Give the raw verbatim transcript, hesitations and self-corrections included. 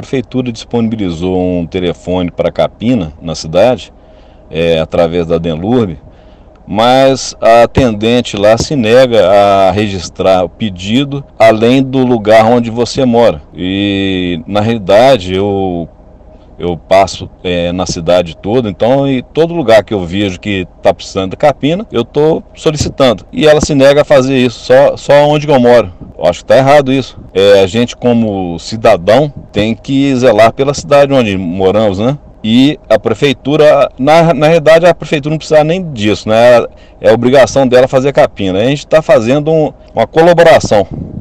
prefeitura disponibilizou um telefone para capina na cidade, é, através da Denlurb, mas a atendente lá se nega a registrar o pedido além do lugar onde você mora. E na realidade eu, eu passo é, na cidade toda, então em todo lugar que eu vejo que está precisando da capina, eu estou solicitando. E ela se nega a fazer isso, só, só onde eu moro. Eu acho que está errado isso. É, a gente como cidadão tem que zelar pela cidade onde moramos, né? E a prefeitura, na, na realidade a prefeitura não precisa nem disso, né? É a obrigação dela fazer capina. A gente está fazendo um, uma colaboração.